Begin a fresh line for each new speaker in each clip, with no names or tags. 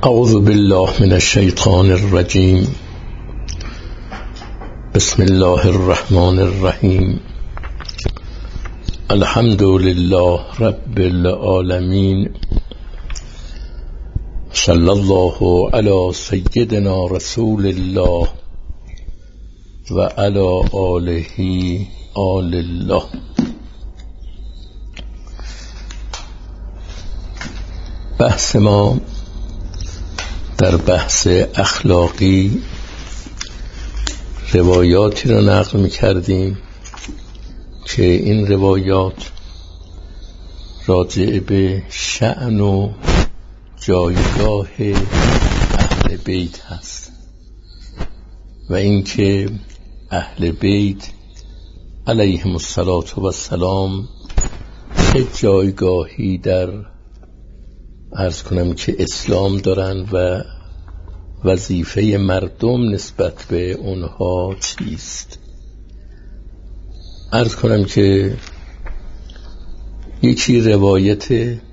اعوذ بالله من الشیطان الرجیم. بسم الله الرحمن الرحیم. الحمد لله رب العالمین. صلی الله علی سیدنا رسول الله و علی آله آل الله. بحث ما در بحث اخلاقی روایاتی را نقل می کردیم که این روایات راجع به شأن و جایگاه اهل بیت هست و اینکه اهل بیت علیهم السلام چه جایگاهی در عرض کنم که اسلام دارن و وظیفه مردم نسبت به اونها چیست. عرض کنم که یکی روایت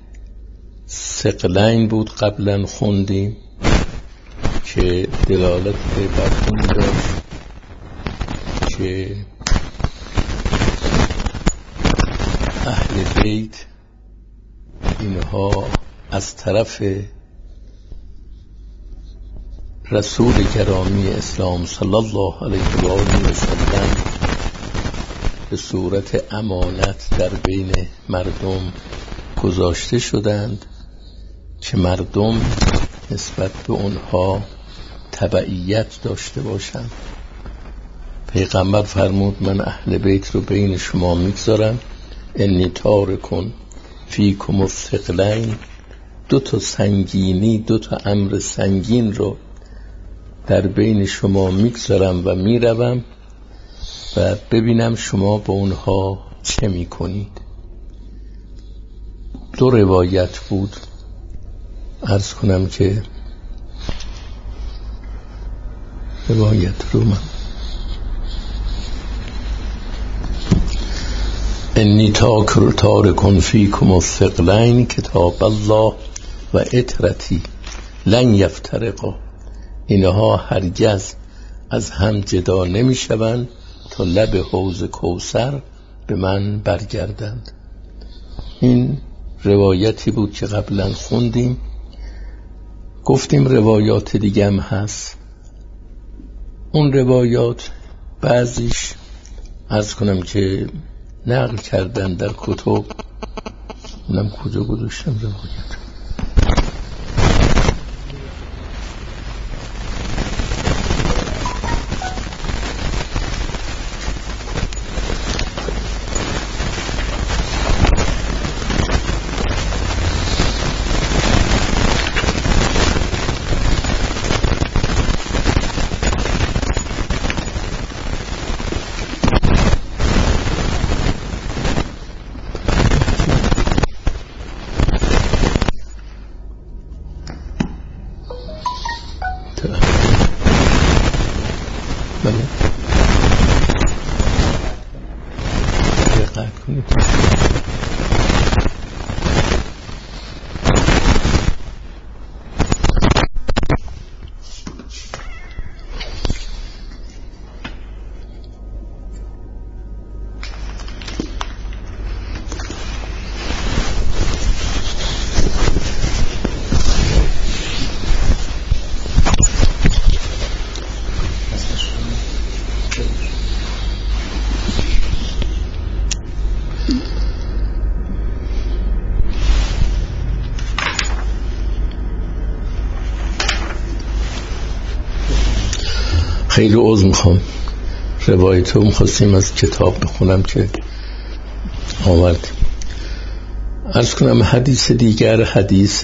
ثقلین بود قبلا خوندیم که دلالت بر این داشت که اهل بیت اینها از طرف رسول گرامی اسلام صلی الله علیه و آله و سلم به صورت امانت در بین مردم گذاشته شدند که مردم نسبت به اونها تبعیت داشته باشند. پیغمبر فرمود من اهل بیت رو بین شما میگذارم، انی تارکن فیکم الثقلین، دو تا سنگینی، دو تا امر سنگین رو در بین شما میگذارم و میروم و ببینم شما با اونها چه میکنید. دو روایت بود. عرض کنم که روایت رو من انی تارکن فیکم الثقلین کتاب الله و اطرتی لن یفترقا، اینها هرگز از هم جدا نمی شوند تا لب حوض کوثر به من برگردند. این روایتی بود که قبلا خوندیم. گفتیم روایات دیگه هم هست. اون روایات بعضیش عرض کنم که نقل کردن در کتب. اونم کجا گذاشتم روایت؟ خیلی عذر میخوام، روایت رو میخواستیم از کتاب بخونم که آوردیم. عرض کنم حدیث دیگر، حدیث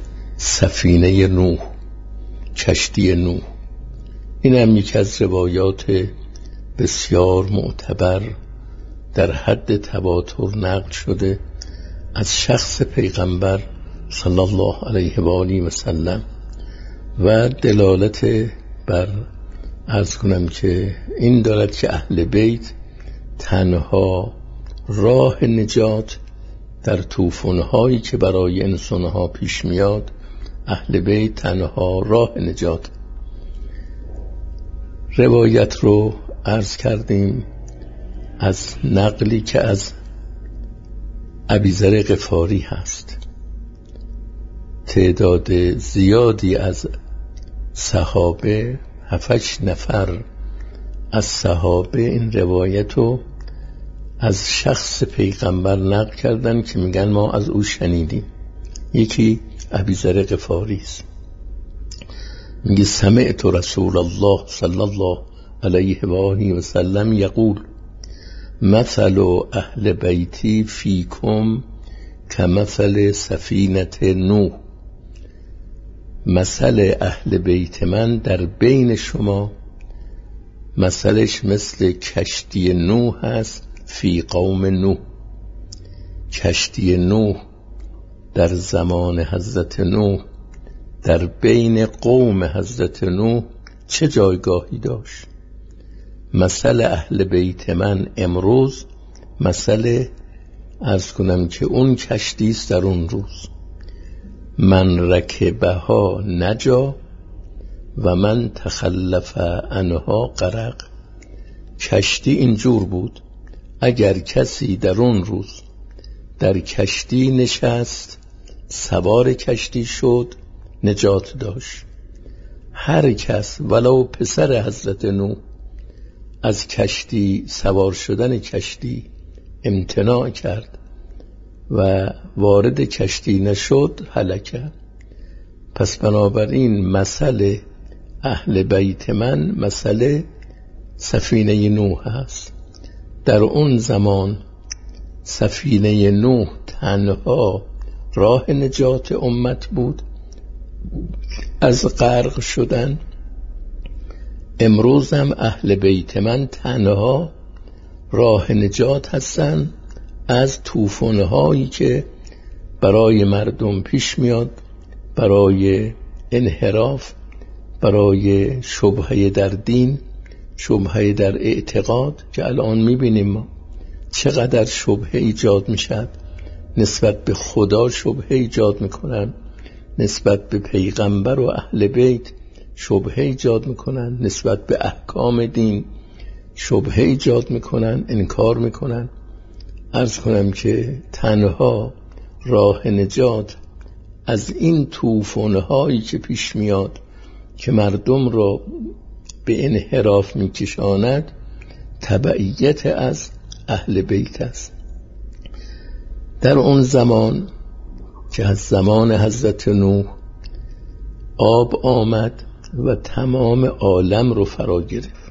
سفینه نوح، کشتی نوح. این هم یکی از روایات بسیار معتبر در حد تواتر نقل شده از شخص پیغمبر صلی الله علیه و آله و سلم و دلالت بر عرض کنم که این دارد که اهل بیت تنها راه نجات در طوفان‌هایی که برای انسان‌ها پیش میاد اهل بیت تنها راه نجات. روایت رو عرض کردیم از نقلی که از ابیذر غفاری هست. تعداد زیادی از صحابه 7-8 نفر از صحابه این روایت رو از شخص پیغمبر نقل کردن که میگن ما از او شنیدیم. یکی ابیذر غفاری است، میگه سمعت رسول الله صلی الله علیه و آله و سلم یقول مثل اهل بیتی فیکم کمثل سفینه نوح. مثل اهل بیت من در بین شما مثلش مثل کشتی نوح هست. فی قوم نوح، کشتی نوح در زمان حضرت نوح در بین قوم حضرت نوح چه جایگاهی داشت. مثل اهل بیت من امروز مثل عرض کنم که اون کشتی است در اون روز. من رکبها نجا و من تخلف عنها غرق. کشتی اینجور بود اگر کسی در اون روز در کشتی نشست سوار کشتی شد نجات داشت. هر کس ولو پسر حضرت نوح از کشتی سوار شدن کشتی امتناع کرد و وارد کشتی نشد هلک. پس بنابراین مثل اهل بیت من مثل سفینه نوح است. در اون زمان سفینه نوح تنها راه نجات امت بود از غرق شدن. امروز هم اهل بیت من تنها راه نجات هستن از طوفان‌هایی که برای مردم پیش میاد، برای انحراف، برای شبهه در دین، شبهه در اعتقاد که الان میبینیم ما چقدر شبهه ایجاد میشد. نسبت به خدا شبهه ایجاد میکنن، نسبت به پیغمبر و اهل بیت شبهه ایجاد میکنن، نسبت به احکام دین شبهه ایجاد میکنن، انکار میکنن. عرض کنم که تنها راه نجات از این طوفان‌هایی که پیش میاد که مردم را به انحراف میکشاند تبعیت از اهل بیت است. در اون زمان که از زمان حضرت نوح آب آمد و تمام عالم رو فرا گرفت.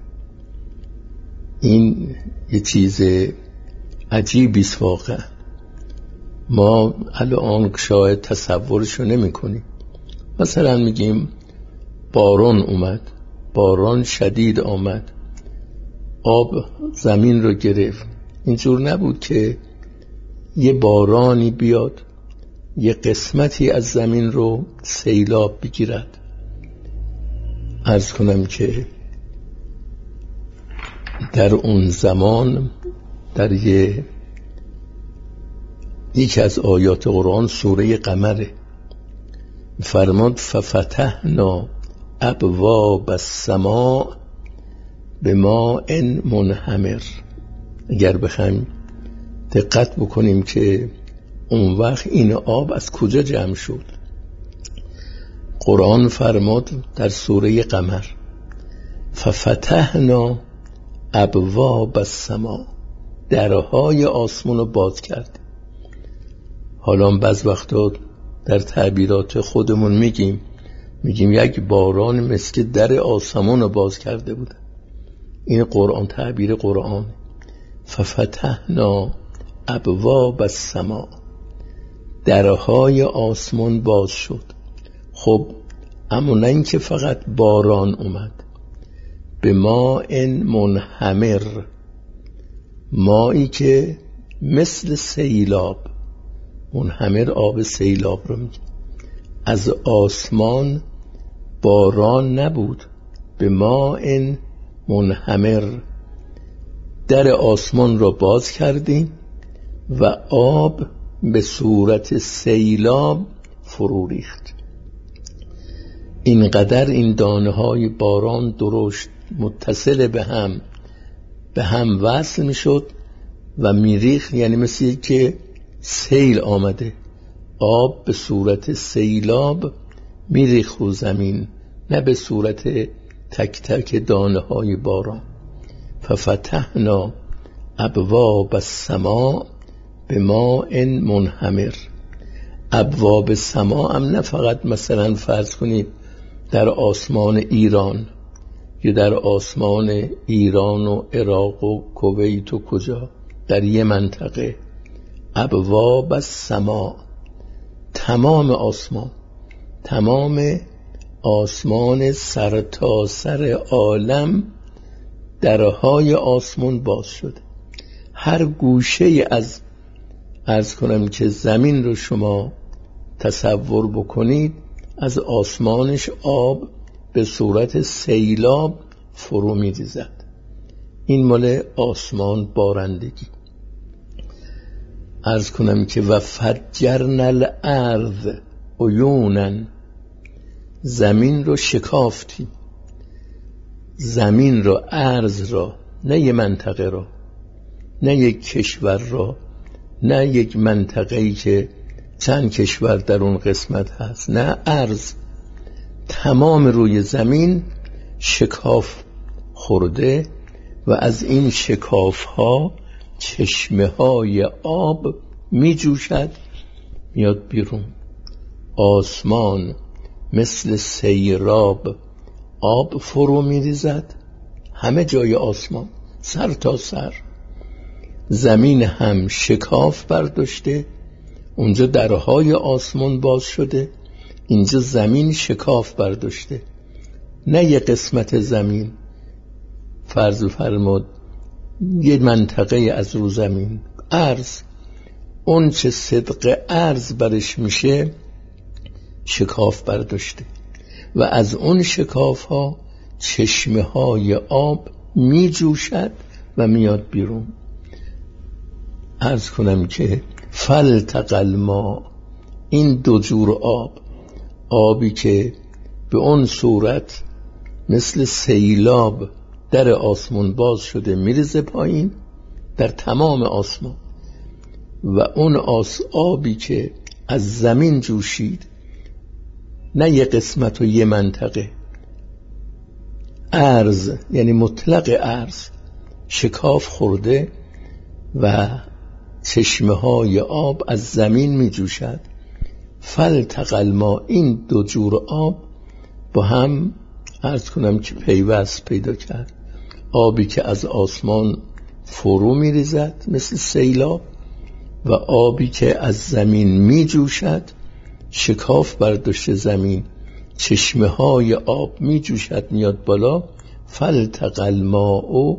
این یه چیز عجیبی است واقعا. ما الان شاید تصورشو نمی کنیم. مثلا میگیم باران اومد، باران شدید آمد، آب زمین رو گرفت. اینجور نبود که یه بارانی بیاد یه قسمتی از زمین رو سیلاب بگیرد. عرض کنم که در اون زمان در یکی از آیات قرآن سوره قمره فرمود ففتحنا ابواب السماء بماء منهمر. اگر بخوایم دقت بکنیم که اون وقت این آب از کجا جمع شد، قرآن فرمود در سوره قمر ففتحنا ابواب السماء، درهای آسمان رو باز کرد. حالا بعض وقتا در تعبیرات خودمون میگیم یک باران مثل در آسمان رو باز کرده بود. این قرآن تعبیر قرآن. ففتحنا ابواب السماء، درهای آسمان باز شد. خب اما نه اینکه فقط باران اومد، به ماء منهمر، مایی که مثل سیلاب، منهمر آب سیلاب رو میگه. از آسمان باران نبود، به ماء منهمر، در آسمان رو باز کردیم و آب به صورت سیلاب فرو ریخت. اینقدر این دانه های باران درشت متصل به هم وصل میشد و میریخت، یعنی مثل که سیل آمده، آب به صورت سیلاب میریخت رو زمین، نه به صورت تک تک دانه های باران. ففتحنا ابواب السماء بماء منهمر. ابواب سما هم نه فقط مثلا فرض کنید در آسمان ایران یا در آسمان ایران و عراق و کویت و کجا، در یه منطقه. ابواب السما، تمام آسمان، تمام آسمان سر تا سر عالم، درهای آسمان باز شده. هر گوشه از عرض کنم که زمین رو شما تصور بکنید، از آسمانش آب به صورت سیلاب فرو می‌ریزد. این مال آسمان بارندگی. عرض کنم که و فجرنا الارض عیونا، زمین رو شکافتیم، زمین رو، ارض را، نه یک منطقه را، نه یک کشور را، نه یک منطقه‌ای که چند کشور در اون قسمت هست، نه ارض، تمام روی زمین شکاف خورده و از این شکاف ها چشمه های آب می جوشد میاد بیرون. آسمان مثل سیراب آب فرو می ریزد، همه جای آسمان سر تا سر. زمین هم شکاف برداشته، اونجا درهای آسمان باز شده، اینجا زمین شکاف برداشته. نه یه قسمت زمین، فرض فرمود یه منطقه از رو زمین، ارض، اون چه صدق ارض برش میشه شکاف برداشته و از اون شکاف ها چشمه های آب می جوشد و میاد بیرون. عرض کنم که فالتقى الماء، این دو جور آب، آبی که به اون صورت مثل سیلاب در آسمان باز شده میرزه پایین در تمام آسمان، و اون آبی که از زمین جوشید، نه یه قسمت و یه منطقه، ارض یعنی مطلق ارض شکاف خورده و چشمه های آب از زمین می جوشد. فالتقى الماء، این دو جور آب با هم عرض کنم که پیوست پیدا کرد. آبی که از آسمان فرو می ریزد مثل سیلاب و آبی که از زمین می جوشد، شکاف برداشته زمین، چشمه های آب می جوشد میاد بالا. فالتقى الماء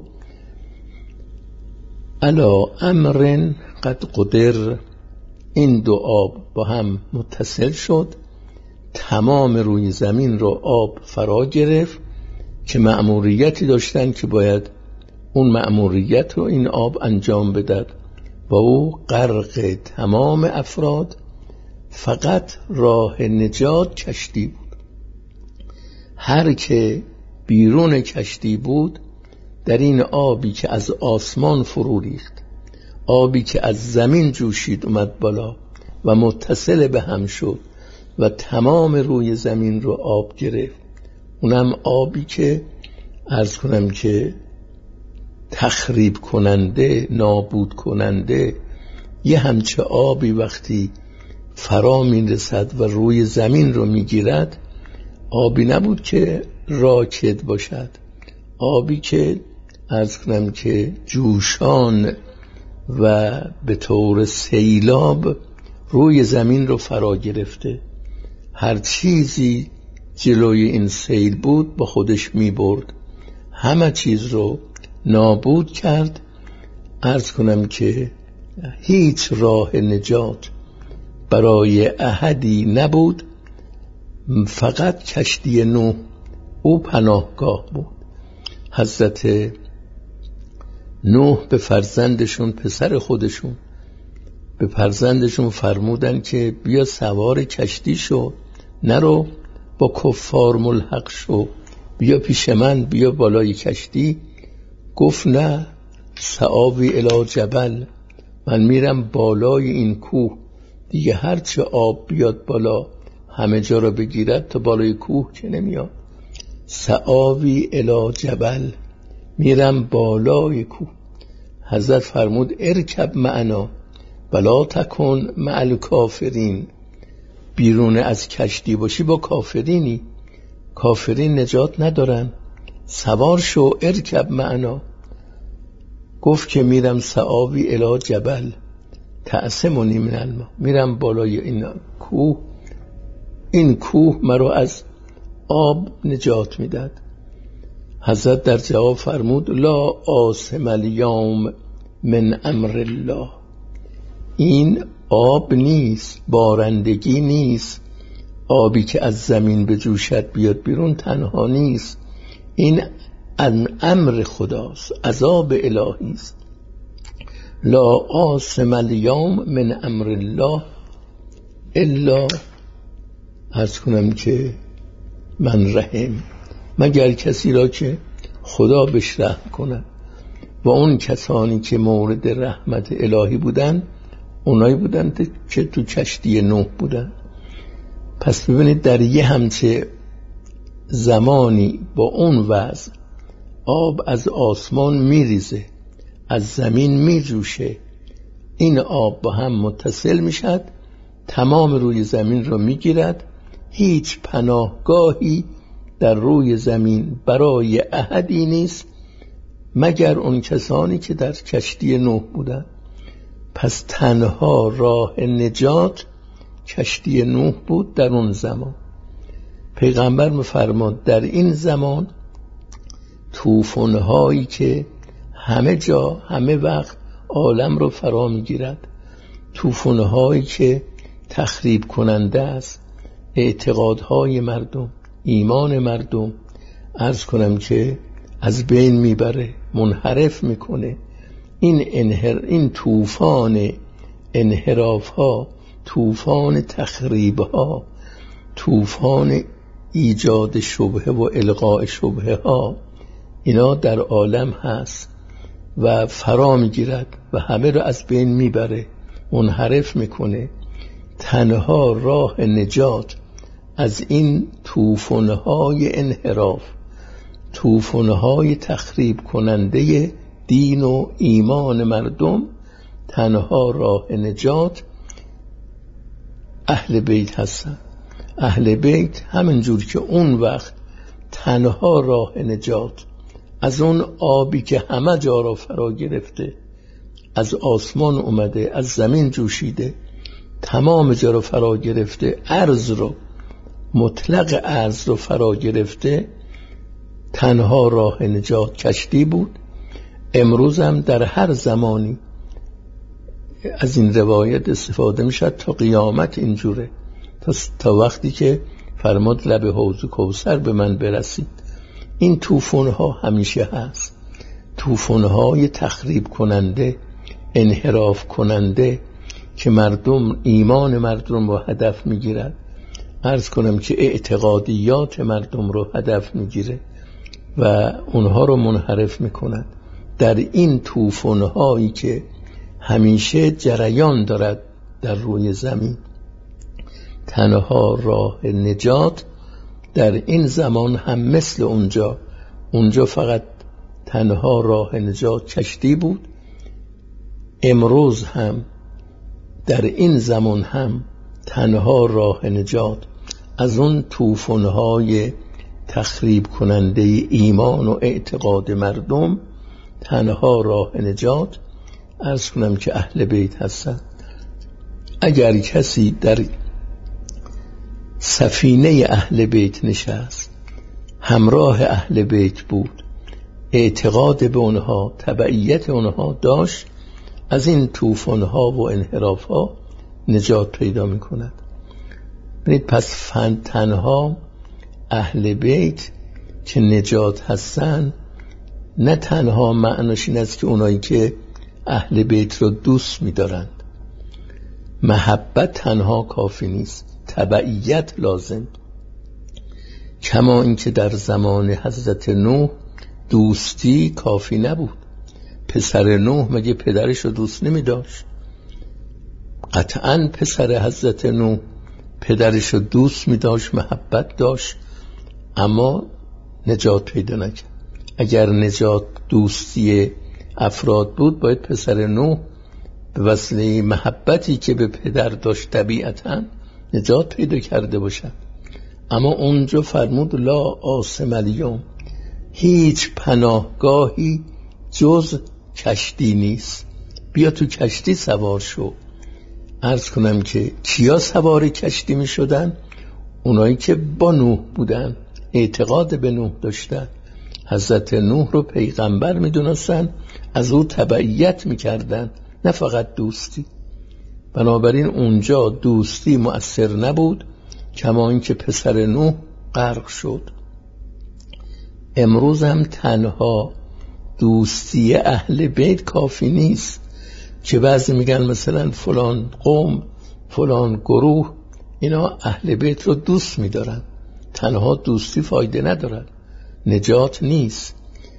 علی امر قد قدر، این دو آب با هم متصل شد، تمام روی زمین رو آب فرا گرفت که مأموریتی داشتن که باید اون مأموریت رو این آب انجام بدهد و او غرق تمام افراد. فقط راه نجات کشتی بود. هر که بیرون کشتی بود در این آبی که از آسمان فرو ریخت، آبی که از زمین جوشید اومد بالا و متصل به هم شد و تمام روی زمین رو آب گرفت، اونم آبی که عرض کنم که تخریب کننده، نابود کننده، یه همچه آبی وقتی فرا میرسد و روی زمین رو میگیرد، آبی نبود که راکد باشد، آبی که عرض کنم که جوشان و به طور سیلاب روی زمین رو فرا گرفته. هر چیزی جلوی این سیل بود با خودش می برد، همه چیز رو نابود کرد. عرض کنم که هیچ راه نجات برای احدی نبود، فقط کشتی نوح او پناهگاه بود. حضرت نوح به فرزندشون، پسر خودشون، به فرزندشون فرمودن که بیا سوار کشتی شو، نرو با کفار ملحق شو، بیا پیش من، بیا بالای کشتی. گفت نه، سآوی الی جبل، من میرم بالای این کوه. دیگه هرچه آب بیاد بالا همه جا را بگیرد، تا بالای کوه که نمیاد. سآوی الی جبل، میرم بالای کوه. حضرت فرمود ارکب معنا ولا تکن مع الکافرین، بیرون از کشتی باشی با کافرینی، کافرین نجات ندارن، سوار شو، ارکب معنا. گفت که میرم سآوی الی جبل تعصمنی من الماء، میرم بالای این کوه، این کوه مرا از آب نجات میداد. حضرت در جواب فرمود لا عاصم الیوم من امر الله، این آب نیست، بارندگی نیست، آبی که از زمین بجوشد بیاد بیرون تنها نیست، این امر خداست، عذاب الهی است. لا عاصم الیوم من امر الله الا، عرض کنم که من رحم، مگر کسی را که خدا بهش رحم کند. و اون کسانی که مورد رحمت الهی بودن اونایی بودن که تو کشتی نوح بودن. پس ببینید در یه همچه زمانی با اون وضع آب از آسمان میریزه، از زمین میجوشه، این آب با هم متصل میشد، تمام روی زمین رو میگیرد، هیچ پناهگاهی در روی زمین برای احدی نیست مگر اون کسانی که در کشتی نوح بودن. پس تنها راه نجات کشتی نوح بود در اون زمان. پیغمبر می‌فرماد در این زمان طوفان‌هایی که همه جا همه وقت عالم رو فرا می‌گیرد، طوفان‌هایی که تخریب کننده است اعتقادهای مردم، ایمان مردم، عرض کنم که از بین میبره، منحرف میکنه. این طوفان انحراف ها، طوفان تخریب ها، طوفان ایجاد شبهه و القاء شبهه ها، اینا در عالم هست و فرا میگیرد و همه رو از بین میبره، منحرف میکنه. تنها راه نجات از این طوفان‌های انحراف، طوفان‌های تخریب کننده دین و ایمان مردم، تنها راه نجات اهل بیت هستن. اهل بیت همینجور که اون وقت تنها راه نجات از اون آبی که همه جا را فرا گرفته، از آسمان اومده، از زمین جوشیده، تمام جا را فرا گرفته، ارض رو، مطلق ارض رو فرا گرفته، تنها راه نجات کشتی بود. امروز هم در هر زمانی از این روایت استفاده میشد، تا قیامت اینجوره، تا وقتی که فرماد لب حوض کوثر به من برسید. این طوفان‌ها همیشه هست، طوفان‌های تخریب کننده، انحراف کننده که مردم، ایمان مردم رو هدف میگیرد، عرض کنم که اعتقادیات مردم رو هدف میگیره و اونها رو منحرف میکند. در این طوفان‌هایی که همیشه جریان دارد در روی زمین، تنها راه نجات در این زمان هم مثل اونجا فقط تنها راه نجات کشتی بود. امروز هم در این زمان هم تنها راه نجات از اون طوفان‌های تخریب کننده ایمان و اعتقاد مردم، تنها راه نجات عرض کنم که اهل بیت هستن. اگر کسی در سفینه اهل بیت نشست، همراه اهل بیت بود، اعتقاد به اونها، تبعیت اونها داشت، از این طوفان‌ها و انحراف‌ها نجات پیدا می‌کند. پس تنها اهل بیت که نجات هستن، نه تنها معناش این است که اونایی که اهل بیت رو دوست می‌دارند. محبت تنها کافی نیست، تبعیت لازم. کما اینکه در زمان حضرت نوح دوستی کافی نبود. پسر نوح مگه پدرش رو دوست نمی داشت؟ قطعاً پسر حضرت نوح پدرش رو دوست می داشت، محبت داشت، اما نجات پیدا نکرد. اگر نجات دوستی افراد بود، باید پسر نوح به وسیله محبتی که به پدر داشت طبیعتاً نجات پیدا کرده باشد. اما اونجا فرمود لا عاصم الیوم، هیچ پناهگاهی جز کشتی نیست، بیا تو کشتی سوار شو. عرض کنم که کیا سوار کشتی می شدن؟ اونایی که با نوح بودن، اعتقاد به نوح داشتن، حضرت نوح رو پیغمبر می دونستن، از او تبعیت می کردن، نه فقط دوستی. بنابراین اونجا دوستی مؤثر نبود، کما اینکه پسر نوح غرق شد. امروز هم تنها دوستی اهل بیت کافی نیست که بعضی میگن مثلا فلان قوم، فلان گروه اینا اهل بیت رو دوست میدارن. تنها دوستی فایده ندارد، نجات نیست.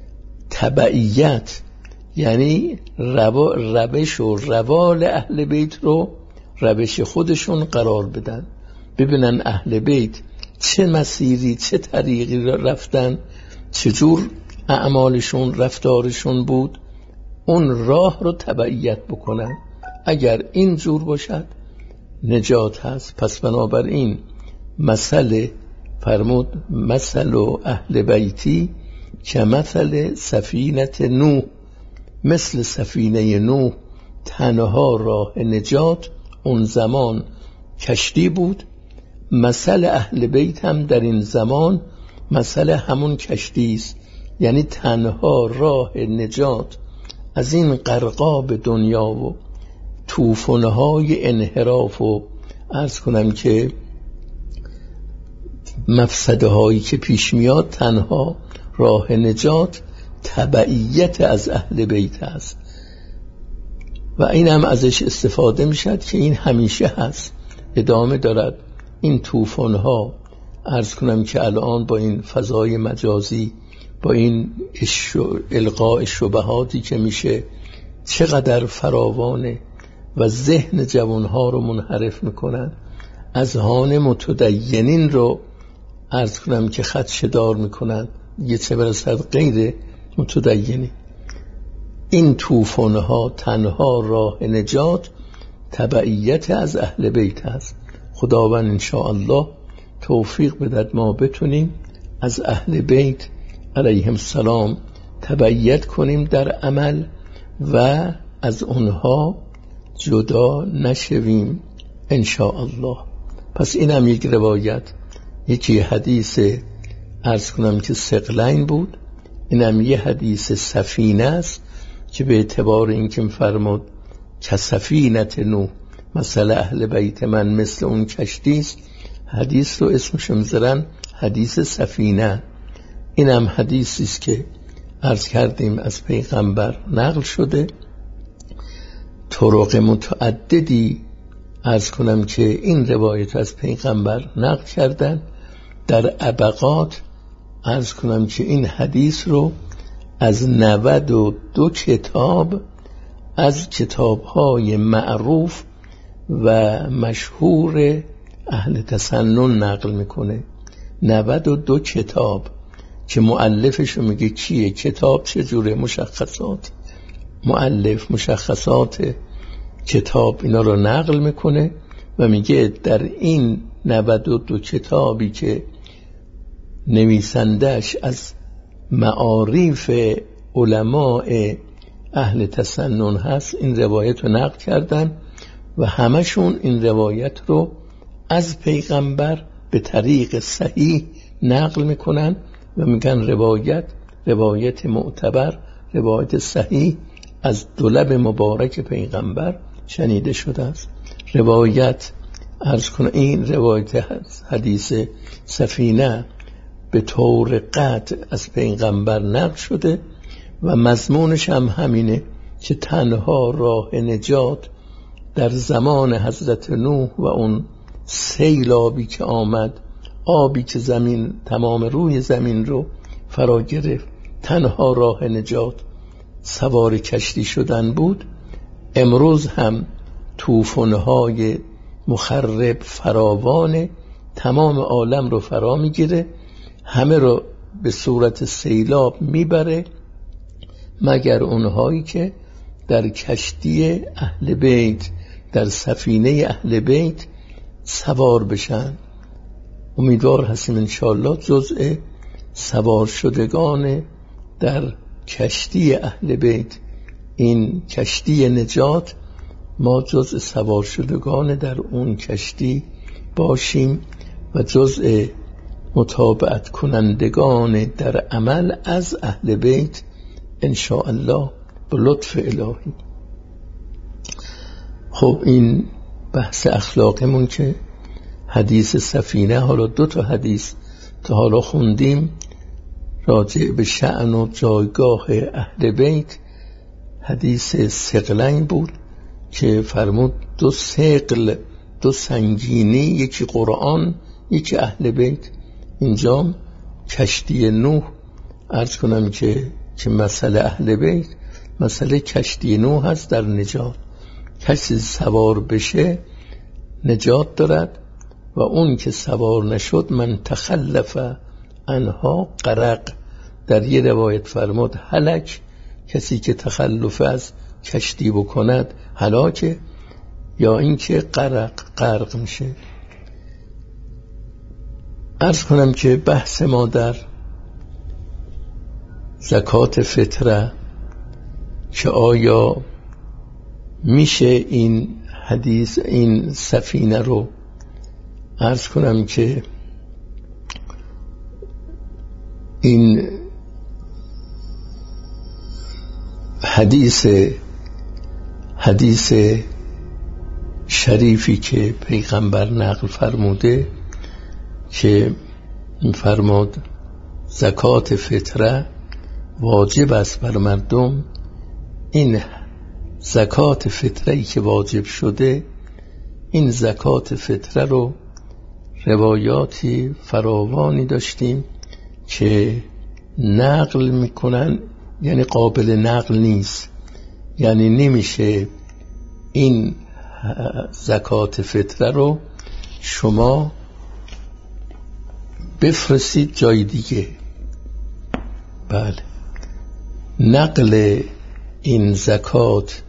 تبعیت یعنی روش و روال اهل بیت رو روش خودشون قرار بدن، ببینن اهل بیت چه مسیری، چه طریقی رفتن، چجور اعمالشون، رفتارشون بود، اون راه رو تبعیت بکنن. اگر این جور باشد نجات هست. پس بنابراین مثل فرمود مثل اهل بیتی که مثل سفینه نوح، مثل سفینه نوح تنها راه نجات اون زمان کشتی بود. مثل اهل بیت هم در این زمان مثل همون کشتی است، یعنی تنها راه نجات از این غرقاب دنیا و طوفان‌های انحراف و عرض کنم که مفسده هایی که پیش میاد، تنها راه نجات تبعیت از اهل بیت است. و این هم ازش استفاده میشد که این همیشه هست، ادامه دارد. این طوفان‌ها عرض کنم که الان با این فضای مجازی، با این القاء شبهاتی که میشه، چقدر فراوانه و ذهن جوانها رو منحرف میکنن، اذهان متدینین رو عرض کنم که خدشه‌دار میکنن، یه چه برسد غیر متدینی. این طوفان‌ها تنها راه نجات تبعیت از اهل بیت است. خداوند انشاءالله توفیق بدهد ما بتونیم از اهل بیت علیهم السلام تبعیت کنیم در عمل و از اونها جدا نشویم انشاءالله. پس اینم یک روایت، یکی حدیث عرض کنم که ثقلین بود، اینم یه حدیث سفینه است که به اعتبار این که فرمود که سفینه نوح مثل اهل بیت من مثل اون کشتی است، حدیث رو اسمش میذارن حدیث سفینه. اینم حدیثی است که عرض کردیم از پیغمبر نقل شده. طرق متعددی عرض کنم که این روایت از پیغمبر نقل کردن. در ابقات عرض کنم که این حدیث رو از 92 کتاب از کتاب‌های معروف و مشهور اهل تسنن نقل میکنه. 92 کتاب که مؤلفشو میگه کیه، کتاب چجوره، مشخصات مؤلف، مشخصات کتاب، اینا رو نقل میکنه و میگه در این 92 کتابی که نویسندش از معارف علماء اهل تسنن هست، این روایت رو نقل کردن و همشون این روایت رو از پیغمبر به طریق صحیح نقل میکنن و میگن روایت معتبر، روایت صحیح از دو لب مبارک پیغمبر شنیده شده است. روایت عرض کنه این روایت حدیث سفینه به طور قطع از پیغمبر نقل شده و مضمونش هم همینه که تنها راه نجات در زمان حضرت نوح و اون سیلابی که آمد آبی که زمین تمام روی زمین رو فرا گرفت، تنها راه نجات سوار کشتی شدن بود، امروز هم طوفان‌های مخرب فراوان تمام عالم رو فرا میگیره، همه رو به صورت سیلاب میبره، مگر اونهایی که در کشتی اهل بیت، در سفینه اهل بیت سوار بشن. امیدوار هستیم انشاءالله جزء سوار شدگان در کشتی اهل بیت، این کشتی نجات، ما جزء سوار شدگان در اون کشتی باشیم و جزء متابعت کنندگان در عمل از اهل بیت انشاءالله به لطف الهی. خب این بحث اخلاقمون که حدیث سفینه، حالا 2 حدیث تا حالا خوندیم راجع به شأن و جایگاه اهل بیت. حدیث ثقلین بود که فرمود 2 ثقل، 2 سنگینی، یکی قرآن یکی اهل بیت. اینجا کشتی نوح، عرض کنم که مسئله اهل بیت مسئله کشتی نوح هست در نجات. کسی سوار بشه نجات دارد و اون که سوار نشد من تخلف عنها غرق. در یه روایت فرمود هلک، کسی که تخلف از کشتی بکند هلاکه، یا اینکه غرق میشه. عرض کنم که بحث ما در زکات فطره که آیا میشه این حدیث، این سفینه رو، عرض کنم که این حدیث شریفی که پیغمبر نقل فرموده که فرمود زکات فطره واجب است بر مردم، این زکات فطره‌ای که واجب شده، این زکات فطره رو روایاتی فراوانی داشتیم که نقل میکنن، یعنی قابل نقل نیست، یعنی نمیشه این زکات فطره رو شما بفرستید جای دیگه. بله، نقل این زکات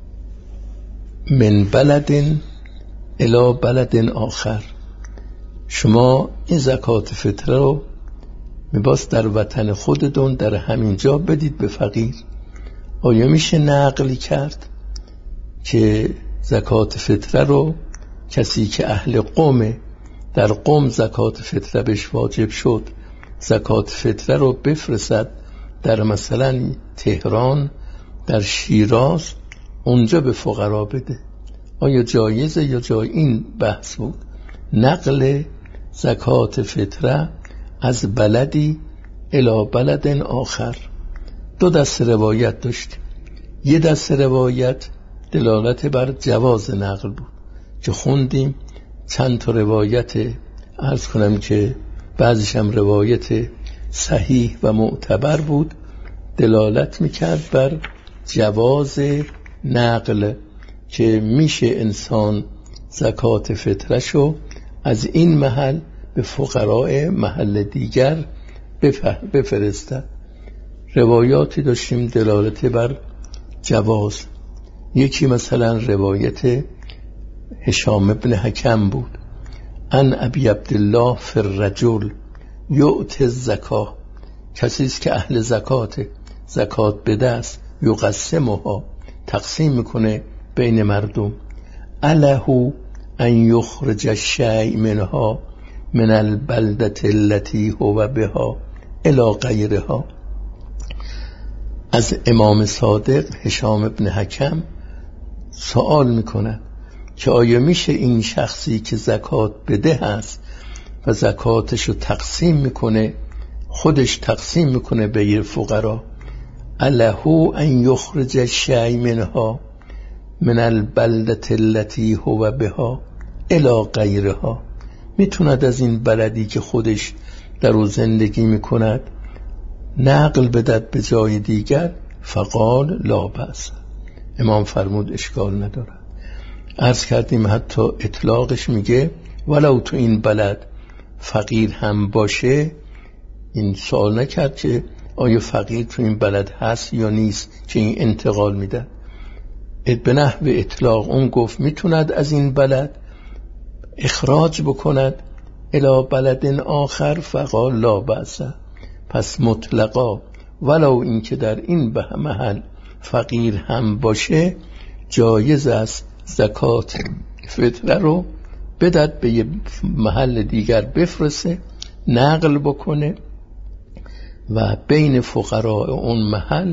من بلد الی بلد آخر، شما این زکات فطره رو میباس در وطن خودتون در همین جا بدید به فقیر. آیا میشه نقلی کرد که زکات فطره رو کسی که اهل قومه، در قوم زکات فطره بهش واجب شد، زکات فطره رو بفرستد در مثلا تهران، در شیراز، اونجا به فقرا بده؟ آیا جایزه یا جای؟ این بحث بود، نقل زکات فطره از بلدی الی بلد آخر. 2 دسته روایت داشتیم. یه دسته روایت دلالت بر جواز نقل بود که خوندیم، چند تا روایت، عرض کنم که بعضیش هم روایت صحیح و معتبر بود، دلالت میکرد بر جواز نقل که میشه انسان زکات فطرشو از این محل به فقراء محل دیگر بفرسته. روایاتی داشتیم دلالت بر جواز. یکی مثلا روایت هشام ابن حکم بود، ان ابی عبدالله فی الرجل یؤتی الزکاه، کسیست که اهل زکات بده است، یقسمها، تقسیم میکنه بین مردم، اله ان یخرج الشیء منها من البلدة التي هو بها الی غیرها. از امام صادق هشام ابن حکم سوال میکنه که آیا میشه این شخصی که زکات بده هست و زکاتشو تقسیم میکنه، خودش تقسیم میکنه به فقرا، اله ان یخرج الشیء منها من البلدة التي هو بها الی غیرها، میتوند از این بلدی که خودش در او زندگی میکند نقل بدد به جای دیگر؟ فقال لا بأس. امام فرمود اشکال ندارد. عرض کردیم حتی اطلاقش میگه ولو تو این بلد فقیر هم باشه. این سوال نکرد که آیا فقیر تو این بلد هست یا نیست که این انتقال میده. به نحو اطلاق اون گفت میتوند از این بلد اخراج بکند الی بلد آخر؟ فقال لا بأس. پس مطلقا ولو این که در این محل فقیر هم باشه جایز است زکات فطره رو بدد به یه محل دیگر بفرسته، نقل بکنه و بین فقراء اون محل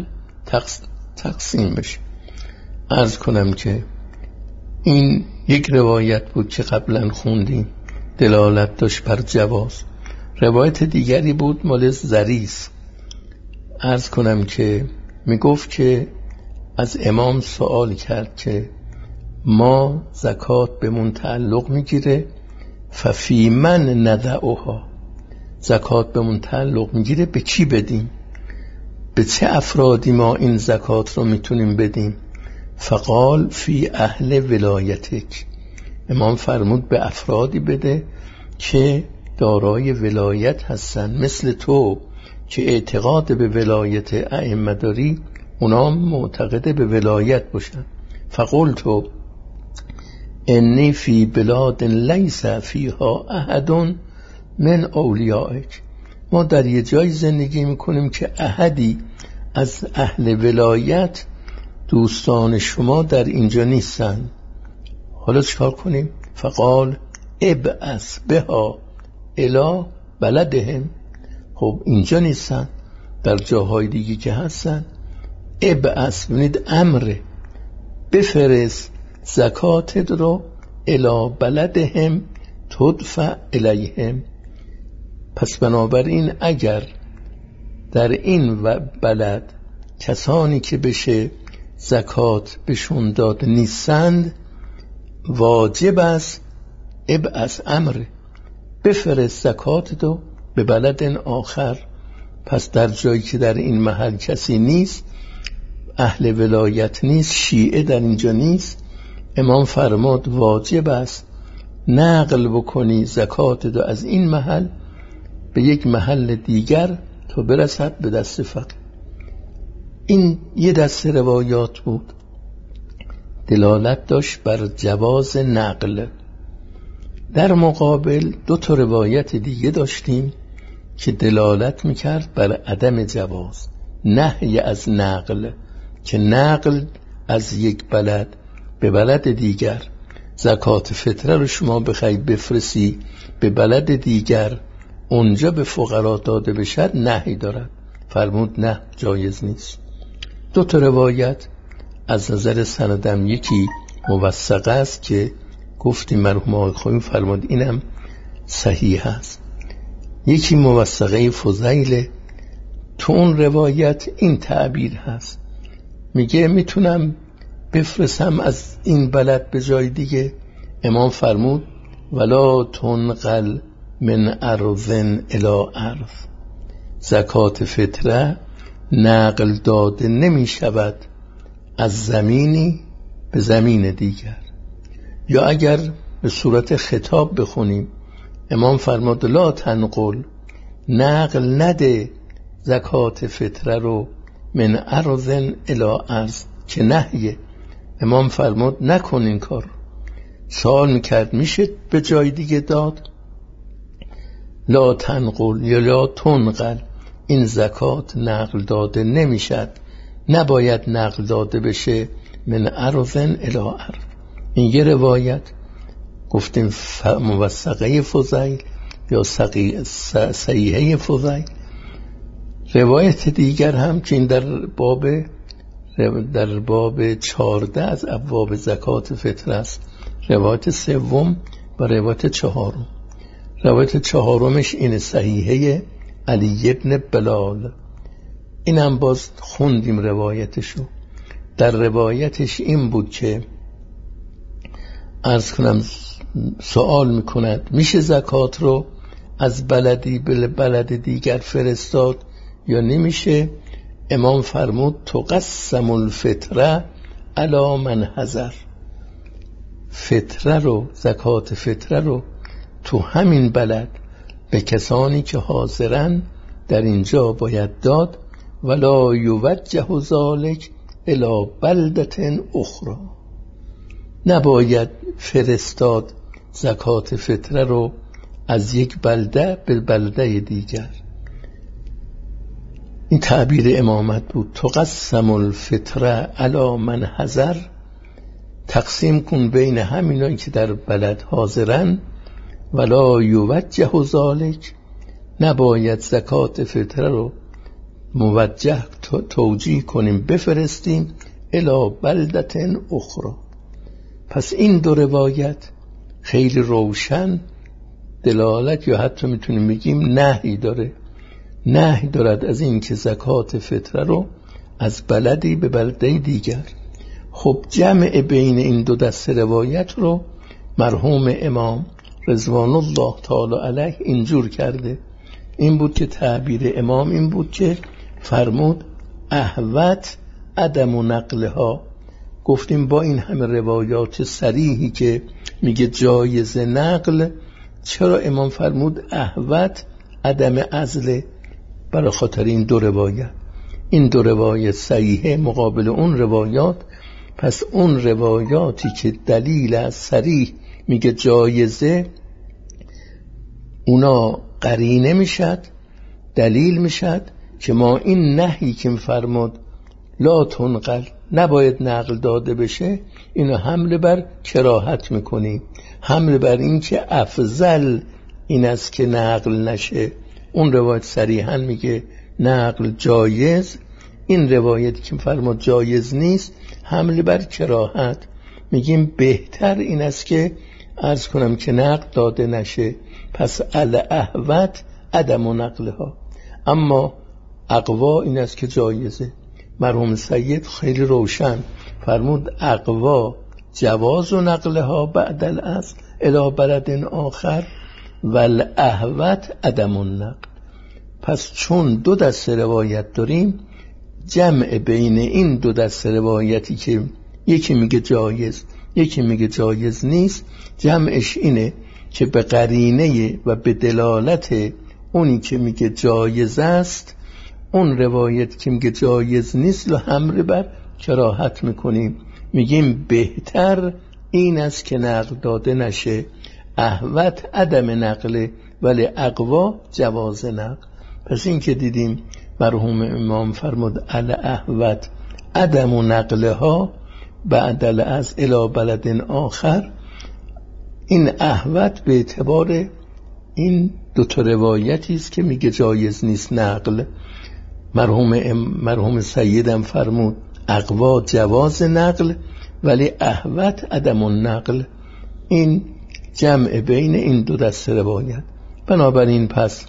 تقسیم بشه. عرض کنم که این یک روایت بود که قبلا خوندیم، دلالت داشت بر جواز. روایت دیگری بود مال زریس. عرض کنم که میگفت که از امام سوال کرد که ما زکات به من تعلق میگیره، ففی من ندعوها، زکات به من تعلق میگیره به کی بدیم؟ به چه افرادی ما این زکات رو میتونیم بدیم؟ فقال فی اهل ولایتک. امام فرمود به افرادی بده که دارای ولایت هستن، مثل تو که اعتقاد به ولایت ائمه داری، اونا معتقد به ولایت باشن. فقلت انی فی بلاد لیس فیها احد من اولیائک. ما در یه جای زندگی میکنیم که احدی از اهل ولایت، دوستان شما در اینجا نیستن. حالا چکار کنیم؟ فقال ابعث بها الی بلدهم. خب اینجا نیستن، در جاهای دیگه که هستن. ابعث ببینید امره، بفرست زکاتت رو الی بلدهم تدفع الیهم. پس بنابراین اگر در این بلد کسانی که بشه زکات بهشون داد نیستند، واجب است ابعث امره، بفرست زکات رو به بلد آخر. پس در جایی که در این محل کسی نیست، اهل ولایت نیست، شیعه در اینجا نیست، امام فرمود واجب است نقل بکنی زکات رو از این محل به یک محل دیگر تا برسد به دست فقیر. این یه دست روایات بود، دلالت داشت بر جواز نقل. در مقابل 2 روایت دیگه داشتیم که دلالت میکرد بر عدم جواز، نهی از نقل، که نقل از یک بلد به بلد دیگر زکات فطره رو شما بخوای بفرستی به بلد دیگر اونجا به فقرا داده بشد نهی دارد. فرمود نه، جایز نیست. 2 روایت از نظر سندم یکی موثقه است که گفتیم مرحوم آقای خویی فرمود اینم صحیح است، یکی موثقه فضیل. تو اون روایت این تعبیر هست، میگه میتونم بفرستم از این بلد به جای دیگه. امام فرمود ولا تنقل من ارض الی ارض، زکات فطره نقل داده نمی شود از زمینی به زمین دیگر. یا اگر به صورت خطاب بخونیم، امام فرمود لا تنقل، نقل نده زکات فطره رو من ارض الی ارض، که نهیه. امام فرمود نکن این کار. سوال میکرد میشه به جای دیگه داد؟ لا تنقل یا لا تنقل، این زکات نقل داده نمیشد، نباید نقل داده بشه من ارض الی ارض. این یه روایت گفتیم موثقه فضیل یا صحیحه فضیل. روایت دیگر هم که این در باب 14 از ابواب زکات فطره است، روایت 3 و روایت 4. روایت 4 این صحیحه علی ابن بلال. این هم باز خوندیم روایتشو. در روایتش این بود که عرض کنم سوال میکند میشه زکات رو از بلدی به بلد دیگر فرستاد یا نمیشه؟ امام فرمود تقسم الفطره علی من حضر. فطره رو، زکات فطره رو تو همین بلد به کسانی که حاضرن در اینجا باید داد، ولا یوجه ذلک الی بلدة اخرى. نباید فرستاد زکات فطره رو از یک بلده به بلده دیگر. این تعبیر امامت بود، تقسم الفطره علی من حضر، تقسیم کن بین همینایی که در بلد حاضرن، ولا یوجه ذلک، نباید زکات فطره رو موجه توجیه کنیم بفرستیم الی بلدة اخرى. پس این دو روایت خیلی روشن دلالت یا حتی میتونیم بگیم نهی دارد از این که زکات فطره رو از بلدی به بلده دیگر. خب جمع بین این دو دسته روایت رو مرحوم امام رضوان الله تعالی علیه اینجور کرده. این بود که تعبیر امام این بود که فرمود احوط عدم نقلها. گفتیم با این همه روایات صریحی که میگه جایز نقل، چرا امام فرمود احوط عدم عزل؟ برای خاطر این دو روایت صحیحه مقابل اون روایات. پس اون روایاتی که دلیل از صریح میگه جایزه، اونا قرینه میشد، دلیل میشد که ما این نهی که فرمود لا تنقل، نباید نقل داده بشه، اینو حمل بر کراهت میکنیم، حمل بر این که افضل این است که نقل نشه. اون روایت صریحا میگه نقل جایز، این روایتی که فرمود جایز نیست، حمل بر کراهت، میگیم بهتر این است که عرض کنم که نقل داده نشه. پس الاحوط عدم نقلها. اما اقوا این است که جایزه. مرحوم سید خیلی روشن فرمود اقوا جواز و نقلها بعد الاصل الی بلد آخر والاحوط عدم النقل. پس چون دو دسته روایت داریم، جمع بین این دو دسته روایتی که یکی میگه جایز یکی میگه جایز نیست، جمعش اینه که به قرینه و به دلالت اونی که میگه جایز است، اون روایت که میگه جایز نیست رو حمل بر کراهت میکنیم، میگیم بهتر این است که نقل داده نشه. احوط عدم نقله ولی اقوا جواز نقل. پس این که دیدیم مرحوم امام فرمود الاحوط عدم نقلها بعد از الی بلد آخر. این احوط به اعتبار این دو تا روایتی است که میگه جایز نیست نقل. مرحوم سیدم فرمود اقوا جواز نقل ولی احوط عدم النقل. این جمع بین این دو دسته روایت. بنابراین پس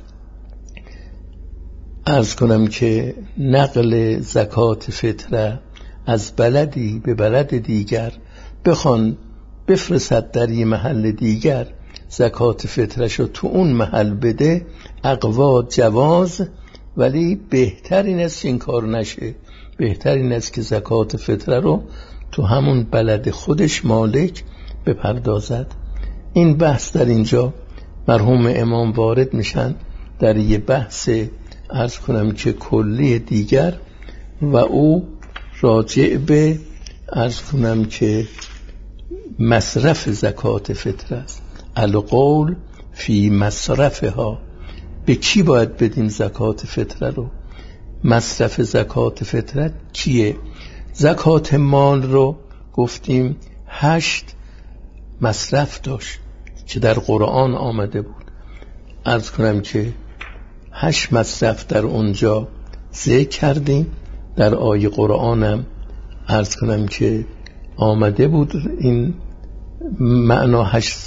عرض کنم که نقل زکات فطره از بلدی به بلد دیگر بخوان بفرستد در یه محل دیگر زکات فطرشو تو اون محل بده، اقوا جواز، ولی بهتر این است که این کار نشه. بهتر این است که زکات فطره رو تو همون بلد خودش مالک بپردازد. این بحث در اینجا مرحوم امام وارد میشن در یه بحث عرض کنم که کلی دیگر و او راجع به عرض کنم که مصرف زکات فطره است. القول فی مصرفها، به کی باید بدیم زکات فطره رو؟ مصرف زکات فطره کیه؟ زکات مال رو گفتیم 8 مصرف داشت که در قرآن آمده بود. عرض کنم که 8 مصرف در اونجا ذکر کردیم. در آیه قرآنم عرض کنم که آمده بود این معنا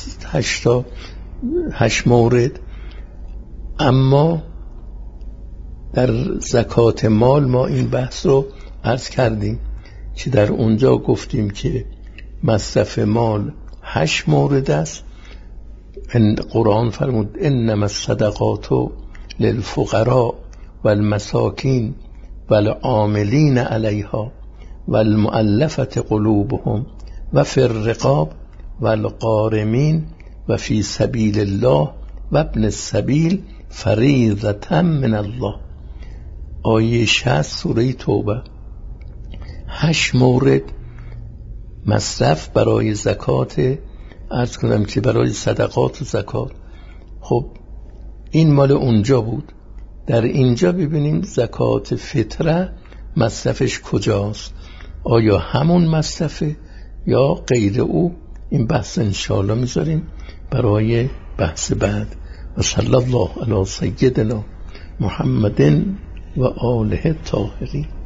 8 مورد. اما در زکات مال ما این بحث رو عرض کردیم که در اونجا گفتیم که مصرف مال 8 مورد است. قرآن فرمود انما الصدقات للفقراء والمساکین والعاملین علیها والمؤلفة قلوبهم و فی الرقاب والغارمین و فی سبیل الله و ابن السبیل فریضة من الله. آیه 60 سوره توبه. 8 مورد مصرف برای زکات، عرض کنم که برای صدقات و زکات. خب این مال اونجا بود. در اینجا ببینیم زکات فطره مصرفش کجاست، آیا همون مصرفه یا غیر او؟ این بحث انشاءالله میذاریم برای بحث بعد. و صلی الله علی سیدنا محمد و آله الطاهرین.